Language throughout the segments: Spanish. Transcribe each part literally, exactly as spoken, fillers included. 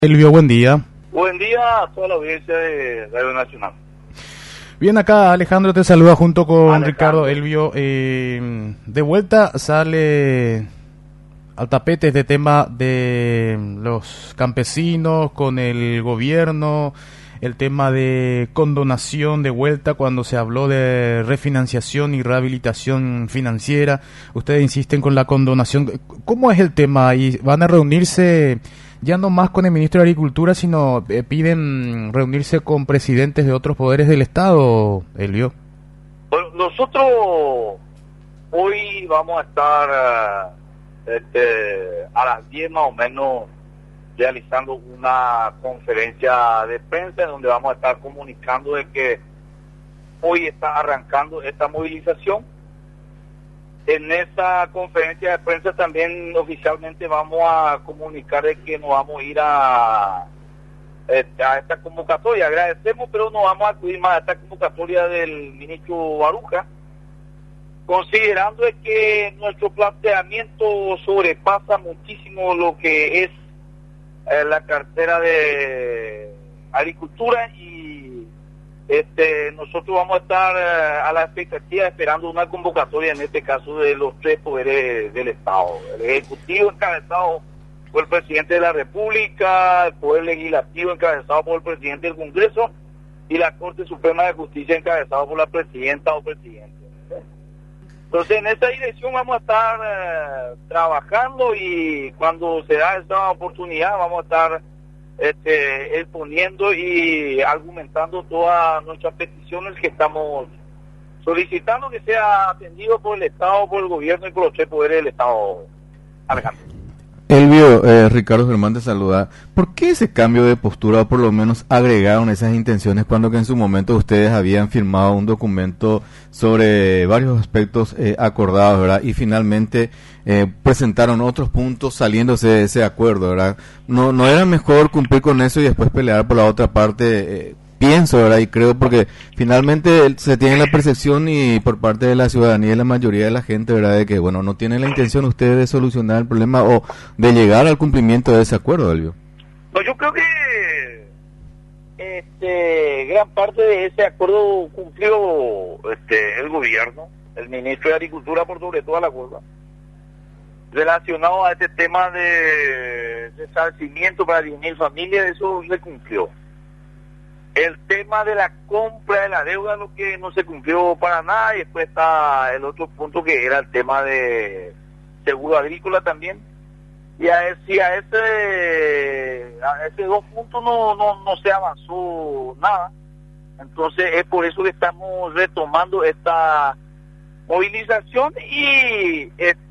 Elvio, buen día. Buen día a toda la audiencia de Radio Nacional. Bien, acá Alejandro te saluda junto con Alejandro. Ricardo. Elvio, eh, de vuelta sale al tapete este tema de los campesinos con el gobierno, el tema de condonación de vuelta cuando se habló de refinanciación y rehabilitación financiera. Ustedes insisten con la condonación. ¿Cómo es el tema ahí? ¿Van a reunirse ya no más con el ministro de Agricultura, sino eh, piden reunirse con presidentes de otros poderes del Estado, Elvio? Bueno, nosotros hoy vamos a estar uh, este, a las diez más o menos realizando una conferencia de prensa en donde vamos a estar comunicando de que hoy está arrancando esta movilización. En esa conferencia de prensa también oficialmente vamos a comunicar de que nos vamos a ir a, a esta convocatoria. Agradecemos, pero no vamos a acudir más a esta convocatoria del ministro Baruja, considerando de que nuestro planteamiento sobrepasa muchísimo lo que es eh, la cartera de Agricultura y Este, nosotros vamos a estar uh, a la expectativa esperando una convocatoria, en este caso de los tres poderes del Estado: el Ejecutivo encabezado por el Presidente de la República, el Poder Legislativo encabezado por el Presidente del Congreso y la Corte Suprema de Justicia encabezado por la Presidenta o Presidente. Entonces, en esa dirección vamos a estar uh, trabajando, y cuando se da esa oportunidad vamos a estar Este, exponiendo y argumentando todas nuestras peticiones que estamos solicitando que sea atendido por el Estado, por el gobierno y por los tres poderes del Estado. Alejandro. Elvio, eh, Ricardo Germán te saluda. ¿Por qué ese cambio de postura, o por lo menos agregaron esas intenciones, cuando que en su momento ustedes habían firmado un documento sobre varios aspectos eh, acordados, ¿verdad? Y finalmente eh, presentaron otros puntos saliéndose de ese acuerdo, ¿verdad? ¿No, no era mejor cumplir con eso y después pelear por la otra parte? Eh, pienso, ¿verdad? Y creo, porque finalmente se tiene la percepción, y por parte de la ciudadanía y la mayoría de la gente, ¿verdad?, de que, bueno, no tienen la intención ustedes de solucionar el problema o de llegar al cumplimiento de ese acuerdo, Elvio. No, yo creo que este gran parte de ese acuerdo cumplió este el gobierno, el ministro de Agricultura por sobre toda la cosa, relacionado a este tema de resarcimiento para diez mil familias. Eso se cumplió. El tema de la compra de la deuda, lo que no se cumplió para nada, y después está el otro punto que era el tema de seguro agrícola también, y a ese, a ese, a ese dos puntos no, no, no se avanzó nada. Entonces es por eso que estamos retomando esta movilización y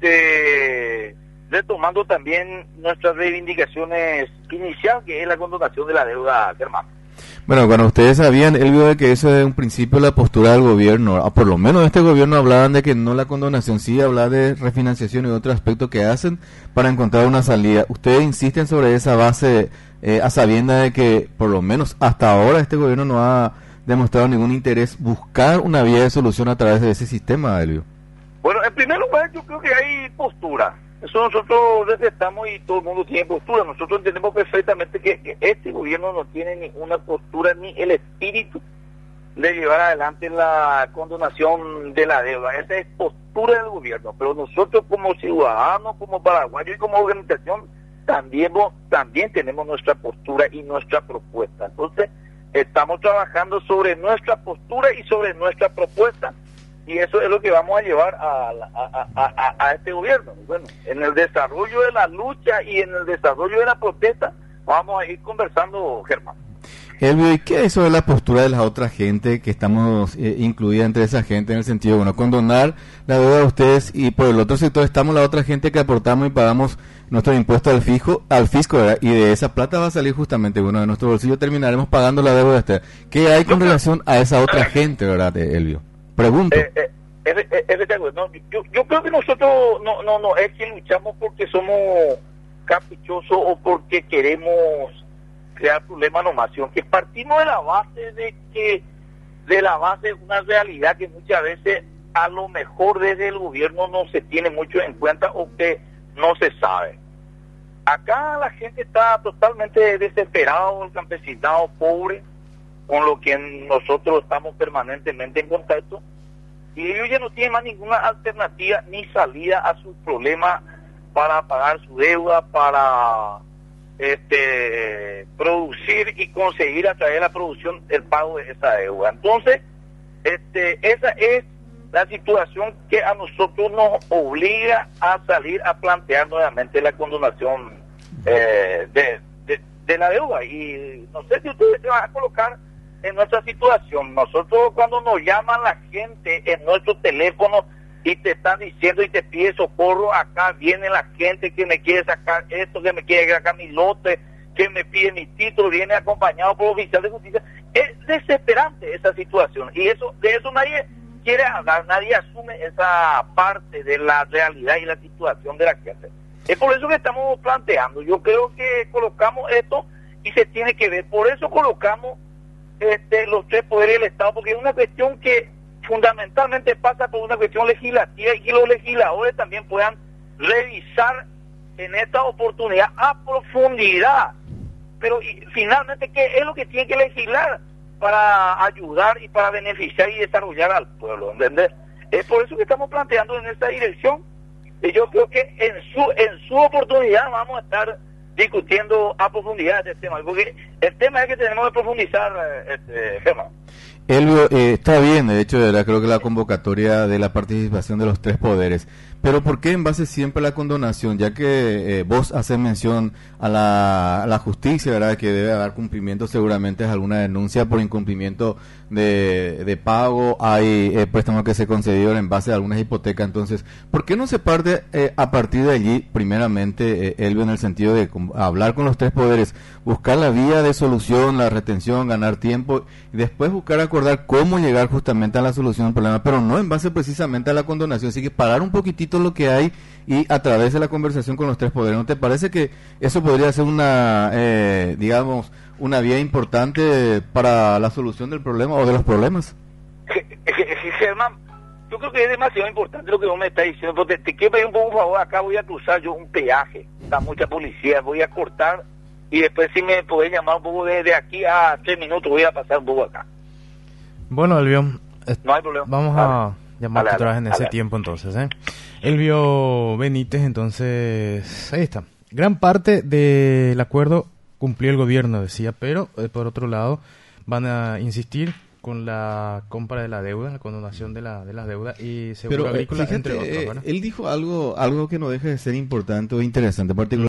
este retomando también nuestras reivindicaciones iniciales, que es la condonación de la deuda, Germán. Bueno, cuando ustedes sabían, Elvio, de que eso es un principio la postura del gobierno, ah, por lo menos este gobierno hablaban de que no la condonación, sí hablar de refinanciación y otro aspecto que hacen para encontrar una salida. Ustedes insisten sobre esa base, eh, a sabienda de que por lo menos hasta ahora este gobierno no ha demostrado ningún interés buscar una vía de solución a través de ese sistema, Elvio. Bueno, en primer lugar, yo creo que hay postura. Eso nosotros detectamos y todo el mundo tiene postura. Nosotros entendemos perfectamente que, que este gobierno no tiene ninguna postura ni el espíritu de llevar adelante la condonación de la deuda. Esa es postura del gobierno. Pero nosotros como ciudadanos, como paraguayos y como organización, también, también tenemos nuestra postura y nuestra propuesta. Entonces, estamos trabajando sobre nuestra postura y sobre nuestra propuesta. Y eso es lo que vamos a llevar a, a, a, a, a este gobierno. Bueno, en el desarrollo de la lucha y en el desarrollo de la protesta vamos a ir conversando, Germán. Elvio, ¿y qué es eso de la postura de la otra gente que estamos eh, incluida entre esa gente, en el sentido, bueno, condonar la deuda de ustedes, y por el otro sector estamos la otra gente que aportamos y pagamos nuestro impuesto al fijo, al fisco, ¿verdad? Y de esa plata va a salir justamente, bueno, de nuestro bolsillo terminaremos pagando la deuda de ustedes. ¿Qué hay con relación a esa otra gente, verdad, Elvio? Pregunto. Eh, eh, es, es, es, no, yo, yo creo que nosotros no, no, no es que luchamos porque somos caprichosos o porque queremos crear problemas nomás, sino que partimos de la base de que de la base de una realidad que muchas veces a lo mejor desde el gobierno no se tiene mucho en cuenta o que no se sabe. Acá la gente está totalmente desesperado, el campesinado pobre, con lo que nosotros estamos permanentemente en contacto, y ellos ya no tienen más ninguna alternativa ni salida a sus problemas para pagar su deuda, para este producir y conseguir a través de la producción el pago de esa deuda. Entonces, este esa es la situación que a nosotros nos obliga a salir a plantear nuevamente la condonación eh, de, de, de la deuda. Y no sé si ustedes se van a colocar en nuestra situación. Nosotros, cuando nos llaman la gente en nuestro teléfono y te están diciendo y te pide socorro, acá viene la gente que me quiere sacar esto, que me quiere sacar mi lote, que me pide mi título, viene acompañado por oficial de justicia. Es desesperante esa situación, y eso de eso nadie quiere hablar, nadie asume esa parte de la realidad y la situación de la gente. Es por eso que estamos planteando. Yo creo que colocamos esto y se tiene que ver. Por eso colocamos este, los tres poderes del Estado, porque es una cuestión que fundamentalmente pasa por una cuestión legislativa, y que los legisladores también puedan revisar en esta oportunidad a profundidad. Pero y, finalmente, ¿qué es lo que tiene que legislar para ayudar y para beneficiar y desarrollar al pueblo? ¿Entendés? Es por eso que estamos planteando en esta dirección, y yo creo que en su en su oportunidad vamos a estar discutiendo a profundidad este tema, porque el tema es que tenemos que profundizar, este, Germán. Elvio, eh, está bien, de hecho, era, creo que la convocatoria de la participación de los tres poderes, pero ¿por qué en base siempre a la condonación? Ya que eh, vos haces mención a la, a la justicia, ¿verdad? Que debe dar cumplimiento seguramente a alguna denuncia por incumplimiento de, de pago, hay eh, préstamos que se concedieron en base a algunas hipotecas. Entonces, ¿por qué no se parte eh, a partir de allí, primeramente, eh, Elvio, en el sentido de com- hablar con los tres poderes, buscar la vía de solución, la retención, ganar tiempo, y después buscar acordar cómo llegar justamente a la solución del problema, pero no en base precisamente a la condonación? Así que parar un poquitito lo que hay y a través de la conversación con los tres poderes. ¿No te parece que eso podría ser una, eh, digamos, una vía importante para la solución del problema o de los problemas? Germán, yo creo que es demasiado importante lo que vos me estás diciendo, porque te quiero pedir un poco, por favor. Acá voy a cruzar yo un peaje, está mucha policía, voy a cortar, y después si me podés llamar un poco desde aquí a tres minutos, voy a pasar un poco acá. Bueno, Elvio, no hay problema. Vamos dale. a llamarte dale, otra vez en dale, ese dale. tiempo entonces, ¿eh? Elvio Benítez, entonces, ahí está. Gran parte del acuerdo cumplió el gobierno, decía, pero eh, por otro lado van a insistir con la compra de la deuda, la condonación de la de las deudas y seguro Pero, agrícola, fíjate, entre otros, ¿verdad? eh, él dijo algo algo que no deja de ser importante o interesante, particularmente